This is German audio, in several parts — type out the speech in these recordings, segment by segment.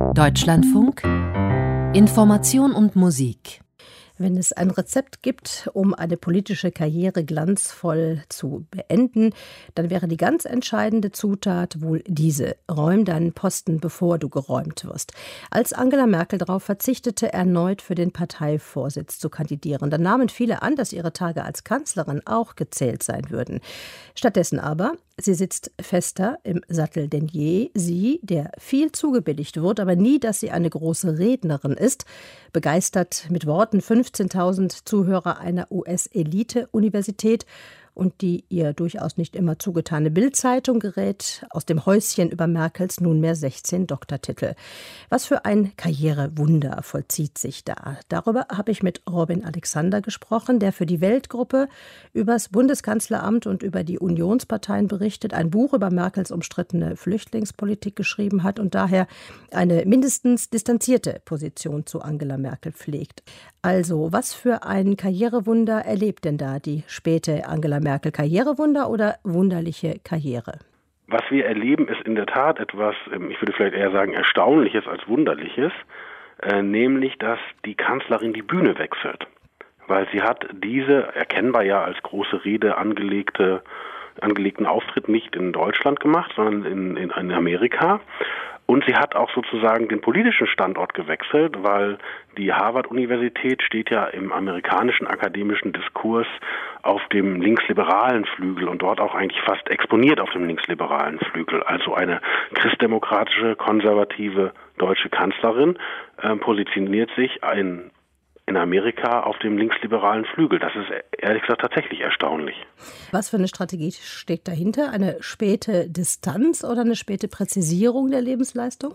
Deutschlandfunk Information und Musik. Wenn es ein Rezept gibt, um eine politische Karriere glanzvoll zu beenden, dann wäre die ganz entscheidende Zutat wohl diese: Räum deinen Posten, bevor du geräumt wirst. Als Angela Merkel darauf verzichtete, erneut für den Parteivorsitz zu kandidieren, dann nahmen viele an, dass ihre Tage als Kanzlerin auch gezählt sein würden. Stattdessen aber, sie sitzt fester im Sattel denn je. Sie, der viel zugebilligt wird, aber nie, dass sie eine große Rednerin ist, begeistert mit Worten 15.000 Zuhörer einer US-Elite-Universität und die ihr durchaus nicht immer zugetane Bild-Zeitung gerät aus dem Häuschen über Merkels nunmehr 16 Doktortitel. Was für ein Karrierewunder vollzieht sich da? Darüber habe ich mit Robin Alexander gesprochen, der für die Weltgruppe übers Bundeskanzleramt und über die Unionsparteien berichtet, ein Buch über Merkels umstrittene Flüchtlingspolitik geschrieben hat und daher eine mindestens distanzierte Position zu Angela Merkel pflegt. Also, was für ein Karrierewunder erlebt denn da die späte Angela Merkel? Karrierewunder oder wunderliche Karriere? Was wir erleben, ist in der Tat etwas, ich würde vielleicht eher sagen, Erstaunliches als Wunderliches, nämlich, dass die Kanzlerin die Bühne wechselt. Weil sie hat diese erkennbar ja als große Rede angelegten Auftritt nicht in Deutschland gemacht, sondern in Amerika. Und sie hat auch sozusagen den politischen Standort gewechselt, weil die Harvard-Universität steht ja im amerikanischen akademischen Diskurs auf dem linksliberalen Flügel und dort auch eigentlich fast exponiert auf dem linksliberalen Flügel. Also eine christdemokratische, konservative deutsche Kanzlerin positioniert sich in Amerika auf dem linksliberalen Flügel. Das ist ehrlich gesagt tatsächlich erstaunlich. Was für eine Strategie steckt dahinter? Eine späte Distanz oder eine späte Präzisierung der Lebensleistung?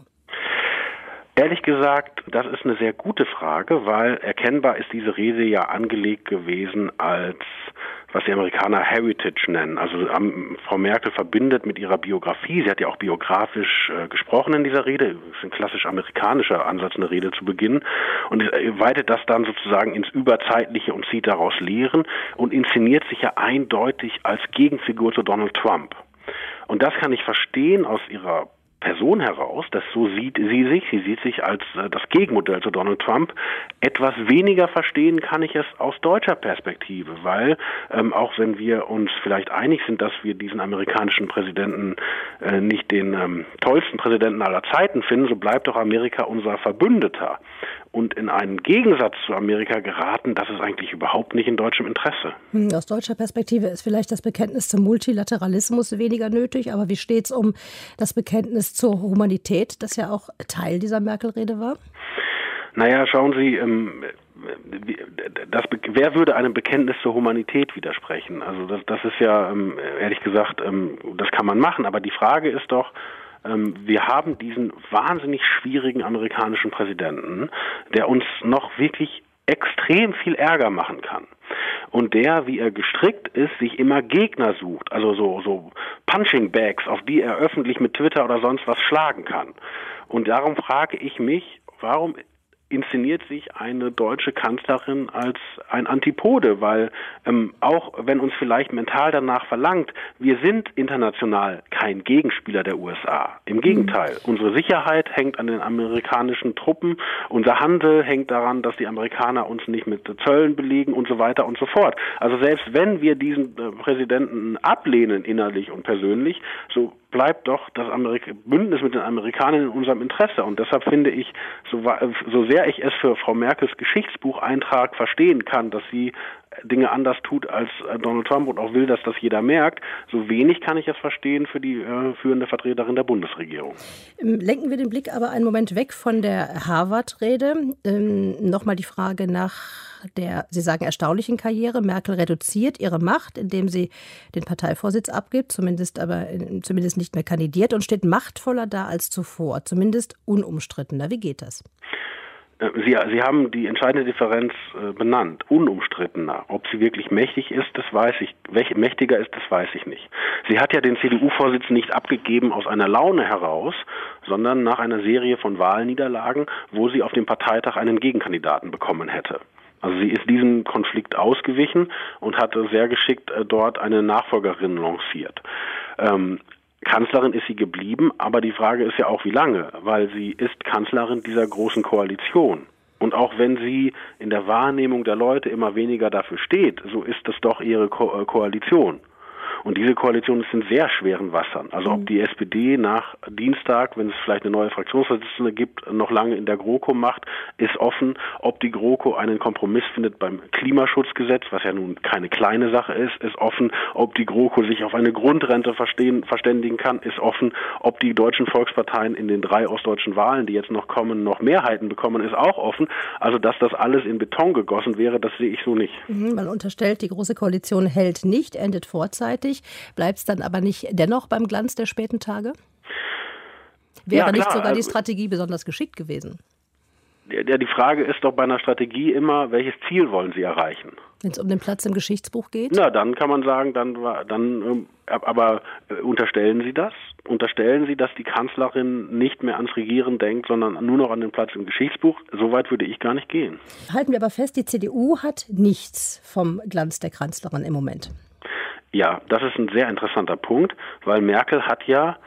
Ehrlich gesagt, das ist eine sehr gute Frage, weil erkennbar ist diese Rede ja angelegt gewesen als, was die Amerikaner Heritage nennen. Also Frau Merkel verbindet mit ihrer Biografie, sie hat ja auch biografisch gesprochen in dieser Rede, das ist ein klassisch amerikanischer Ansatz, eine Rede zu beginnen, und weitet das dann sozusagen ins Überzeitliche und zieht daraus Lehren und inszeniert sich ja eindeutig als Gegenfigur zu Donald Trump. Und das kann ich verstehen aus ihrer Person heraus, dass so sieht sie sich. Sie sieht sich als das Gegenmodell zu Donald Trump. Etwas weniger verstehen kann ich es aus deutscher Perspektive, weil auch wenn wir uns vielleicht einig sind, dass wir diesen amerikanischen Präsidenten nicht den tollsten Präsidenten aller Zeiten finden, so bleibt doch Amerika unser Verbündeter. Und in einen Gegensatz zu Amerika geraten, das ist eigentlich überhaupt nicht in deutschem Interesse. Aus deutscher Perspektive ist vielleicht das Bekenntnis zum Multilateralismus weniger nötig, aber wie steht es um das Bekenntnis zur Humanität, das ja auch Teil dieser Merkel-Rede war? Naja, schauen Sie, wer würde einem Bekenntnis zur Humanität widersprechen? Also das ist ja, ehrlich gesagt, das kann man machen, aber die Frage ist doch, wir haben diesen wahnsinnig schwierigen amerikanischen Präsidenten, der uns noch wirklich extrem viel Ärger machen kann. Und der, wie er gestrickt ist, sich immer Gegner sucht, also so Punching Bags, auf die er öffentlich mit Twitter oder sonst was schlagen kann. Und darum frage ich mich, warum inszeniert sich eine deutsche Kanzlerin als ein Antipode, weil auch wenn uns vielleicht mental danach verlangt, wir sind international kein Gegenspieler der USA. Im Gegenteil, unsere Sicherheit hängt an den amerikanischen Truppen, unser Handel hängt daran, dass die Amerikaner uns nicht mit Zöllen belegen und so weiter und so fort. Also selbst wenn wir diesen Präsidenten ablehnen, innerlich und persönlich, so bleibt doch das Bündnis mit den Amerikanern in unserem Interesse. Und deshalb finde ich, so sehr ich es für Frau Merkels Geschichtsbucheintrag verstehen kann, dass sie Dinge anders tut als Donald Trump und auch will, dass das jeder merkt, so wenig kann ich es verstehen für die führende Vertreterin der Bundesregierung. Lenken wir den Blick aber einen Moment weg von der Harvard-Rede. Nochmal die Frage nach der, Sie sagen, erstaunlichen Karriere. Merkel reduziert ihre Macht, indem sie den Parteivorsitz abgibt, zumindest nicht mehr kandidiert und steht machtvoller da als zuvor, zumindest unumstrittener. Wie geht das? Sie haben die entscheidende Differenz benannt, unumstrittener. Ob sie wirklich mächtig ist, das weiß ich. Welche mächtiger ist, das weiß ich nicht. Sie hat ja den CDU-Vorsitz nicht abgegeben aus einer Laune heraus, sondern nach einer Serie von Wahlniederlagen, wo sie auf dem Parteitag einen Gegenkandidaten bekommen hätte. Also sie ist diesem Konflikt ausgewichen und hatte sehr geschickt dort eine Nachfolgerin lanciert. Kanzlerin ist sie geblieben, aber die Frage ist ja auch, wie lange, weil sie ist Kanzlerin dieser großen Koalition. Und auch wenn sie in der Wahrnehmung der Leute immer weniger dafür steht, so ist das doch ihre Koalition. Und diese Koalition ist in sehr schweren Wassern. Also ob die SPD nach Dienstag, wenn es vielleicht eine neue Fraktionsvorsitzende gibt, noch lange in der GroKo macht, ist offen. Ob die GroKo einen Kompromiss findet beim Klimaschutzgesetz, was ja nun keine kleine Sache ist offen. Ob die GroKo sich auf eine Grundrente verständigen kann, ist offen. Ob die deutschen Volksparteien in den 3 ostdeutschen Wahlen, die jetzt noch kommen, noch Mehrheiten bekommen, ist auch offen. Also dass das alles in Beton gegossen wäre, das sehe ich so nicht. Man unterstellt, die Große Koalition hält nicht, endet vorzeitig. Bleibt es dann aber nicht dennoch beim Glanz der späten Tage? Wäre nicht sogar die Strategie besonders geschickt gewesen? Ja, die Frage ist doch bei einer Strategie immer, welches Ziel wollen Sie erreichen? Wenn es um den Platz im Geschichtsbuch geht? Na, dann kann man sagen, aber unterstellen Sie das? Unterstellen Sie, dass die Kanzlerin nicht mehr ans Regieren denkt, sondern nur noch an den Platz im Geschichtsbuch? So weit würde ich gar nicht gehen. Halten wir aber fest, die CDU hat nichts vom Glanz der Kanzlerin im Moment. Ja, das ist ein sehr interessanter Punkt, weil Merkel hat ja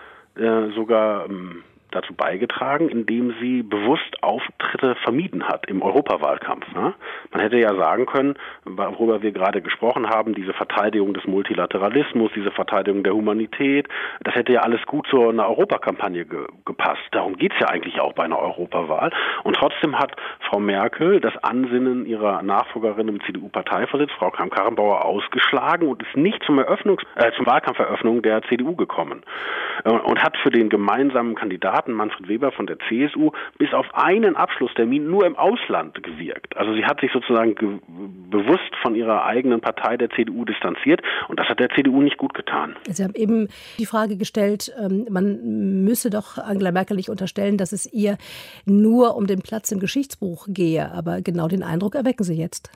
sogar dazu beigetragen, indem sie bewusst Auftritte vermieden hat im Europawahlkampf. Ne? Man hätte ja sagen können, worüber wir gerade gesprochen haben, diese Verteidigung des Multilateralismus, diese Verteidigung der Humanität, das hätte ja alles gut zu einer Europakampagne gepasst. Darum geht's ja eigentlich auch bei einer Europawahl. Und trotzdem hat Frau Merkel das Ansinnen ihrer Nachfolgerin im CDU-Parteivorsitz, Frau Kramp-Karrenbauer, ausgeschlagen und ist nicht zum Wahlkampferöffnung der CDU gekommen. Und hat für den gemeinsamen Kandidaten Manfred Weber von der CSU bis auf einen Abschlusstermin nur im Ausland gewirkt. Also sie hat sich sozusagen bewusst von ihrer eigenen Partei der CDU distanziert und das hat der CDU nicht gut getan. Sie haben eben die Frage gestellt, man müsse doch Angela Merkel nicht unterstellen, dass es ihr nur um den Platz im Geschichtsbuch gehe. Aber genau den Eindruck erwecken Sie jetzt.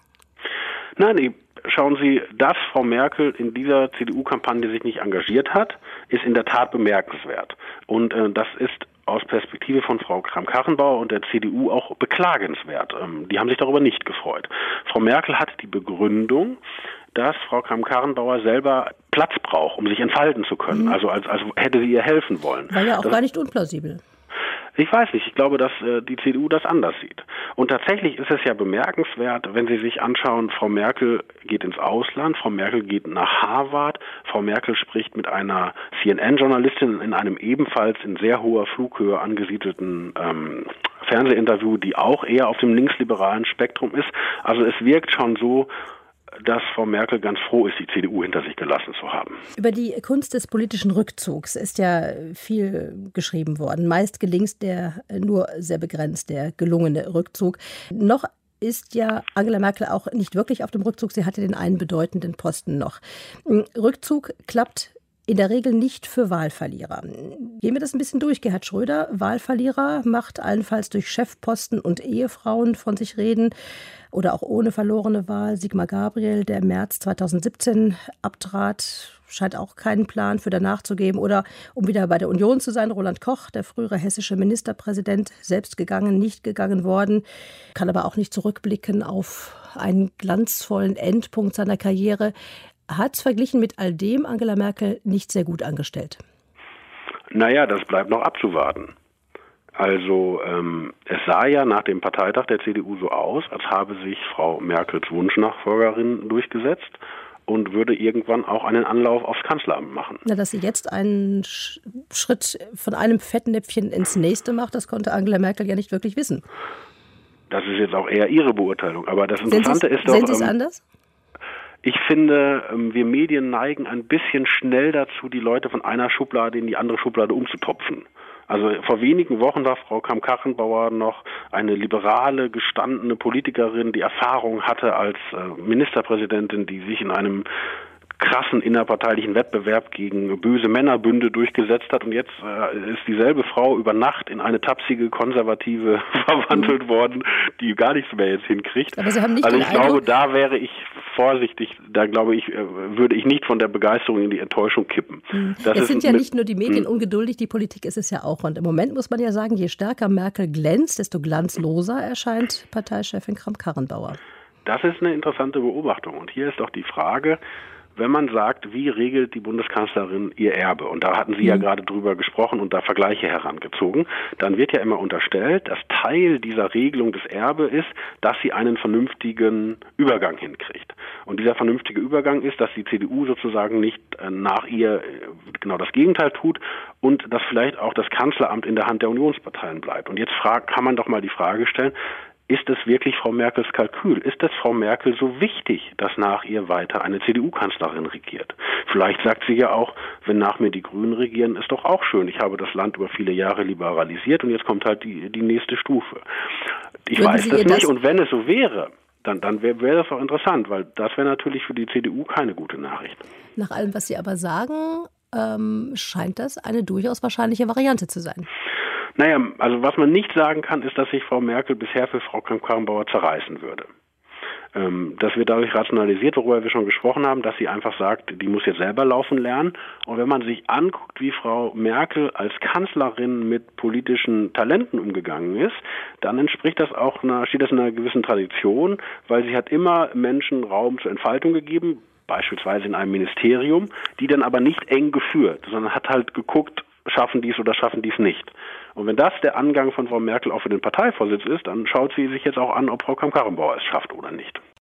Nein, schauen Sie, dass Frau Merkel in dieser CDU-Kampagne sich nicht engagiert hat, ist in der Tat bemerkenswert. Und das ist aus Perspektive von Frau Kramp-Karrenbauer und der CDU auch beklagenswert. Die haben sich darüber nicht gefreut. Frau Merkel hat die Begründung, dass Frau Kramp-Karrenbauer selber Platz braucht, um sich entfalten zu können. Also hätte sie ihr helfen wollen. War ja auch gar nicht unplausibel. Ich weiß nicht, ich glaube, dass die CDU das anders sieht. Und tatsächlich ist es ja bemerkenswert, wenn Sie sich anschauen, Frau Merkel geht ins Ausland, Frau Merkel geht nach Harvard, Frau Merkel spricht mit einer CNN-Journalistin in einem ebenfalls in sehr hoher Flughöhe angesiedelten Fernsehinterview, die auch eher auf dem linksliberalen Spektrum ist. Also es wirkt schon so, dass Frau Merkel ganz froh ist, die CDU hinter sich gelassen zu haben. Über die Kunst des politischen Rückzugs ist ja viel geschrieben worden. Meist gelingt der nur sehr begrenzt, der gelungene Rückzug. Noch ist ja Angela Merkel auch nicht wirklich auf dem Rückzug. Sie hatte den einen bedeutenden Posten noch. Rückzug klappt in der Regel nicht für Wahlverlierer. Gehen wir das ein bisschen durch. Gerhard Schröder, Wahlverlierer, macht allenfalls durch Chefposten und Ehefrauen von sich reden. Oder auch ohne verlorene Wahl. Sigmar Gabriel, der im März 2017 abtrat, scheint auch keinen Plan für danach zu geben. Oder um wieder bei der Union zu sein, Roland Koch, der frühere hessische Ministerpräsident, selbst gegangen, nicht gegangen worden, kann aber auch nicht zurückblicken auf einen glanzvollen Endpunkt seiner Karriere. Hat es verglichen mit all dem Angela Merkel nicht sehr gut angestellt? Naja, das bleibt noch abzuwarten. Also es sah ja nach dem Parteitag der CDU so aus, als habe sich Frau Merkels Wunschnachfolgerin durchgesetzt und würde irgendwann auch einen Anlauf aufs Kanzleramt machen. Na, dass sie jetzt einen Schritt von einem Fettnäpfchen ins nächste macht, das konnte Angela Merkel ja nicht wirklich wissen. Das ist jetzt auch eher ihre Beurteilung. Aber das Interessante ist doch... Sehen Sie es anders? Ich finde, wir Medien neigen ein bisschen schnell dazu, die Leute von einer Schublade in die andere Schublade umzutopfen. Also vor wenigen Wochen war Frau Kramp-Karrenbauer noch eine liberale, gestandene Politikerin, die Erfahrung hatte als Ministerpräsidentin, die sich in einem krassen innerparteilichen Wettbewerb gegen böse Männerbünde durchgesetzt hat. Und jetzt ist dieselbe Frau über Nacht in eine tapsige Konservative verwandelt worden, die gar nichts mehr jetzt hinkriegt. Aber Sie haben nicht also den ich glaube, da wäre ich vorsichtig. Da glaube ich, würde ich nicht von der Begeisterung in die Enttäuschung kippen. Es sind ja nicht nur die Medien ungeduldig, die Politik ist es ja auch. Und im Moment muss man ja sagen, je stärker Merkel glänzt, desto glanzloser erscheint Parteichefin Kramp-Karrenbauer. Das ist eine interessante Beobachtung. Und hier ist doch die Frage, wenn man sagt, wie regelt die Bundeskanzlerin ihr Erbe? Und da hatten Sie ja gerade drüber gesprochen und da Vergleiche herangezogen. Dann wird ja immer unterstellt, dass Teil dieser Regelung des Erbes ist, dass sie einen vernünftigen Übergang hinkriegt. Und dieser vernünftige Übergang ist, dass die CDU sozusagen nicht nach ihr genau das Gegenteil tut und dass vielleicht auch das Kanzleramt in der Hand der Unionsparteien bleibt. Und jetzt kann man doch mal die Frage stellen, ist es wirklich Frau Merkels Kalkül? Ist es Frau Merkel so wichtig, dass nach ihr weiter eine CDU-Kanzlerin regiert? Vielleicht sagt sie ja auch, wenn nach mir die Grünen regieren, ist doch auch schön. Ich habe das Land über viele Jahre liberalisiert und jetzt kommt halt die nächste Stufe. Ich weiß das nicht und wenn es so wäre, dann wäre das auch interessant, weil das wäre natürlich für die CDU keine gute Nachricht. Nach allem, was Sie aber sagen, scheint das eine durchaus wahrscheinliche Variante zu sein. Naja, also was man nicht sagen kann, ist, dass sich Frau Merkel bisher für Frau Kramp-Karrenbauer zerreißen würde. Das wird dadurch rationalisiert, worüber wir schon gesprochen haben, dass sie einfach sagt, die muss jetzt selber laufen lernen. Und wenn man sich anguckt, wie Frau Merkel als Kanzlerin mit politischen Talenten umgegangen ist, dann steht das in einer gewissen Tradition, weil sie hat immer Menschen Raum zur Entfaltung gegeben, beispielsweise in einem Ministerium, die dann aber nicht eng geführt, sondern hat halt geguckt, schaffen dies oder schaffen dies nicht. Und wenn das der Angang von Frau Merkel auch für den Parteivorsitz ist, dann schaut sie sich jetzt auch an, ob Frau Kramp-Karrenbauer es schafft oder nicht.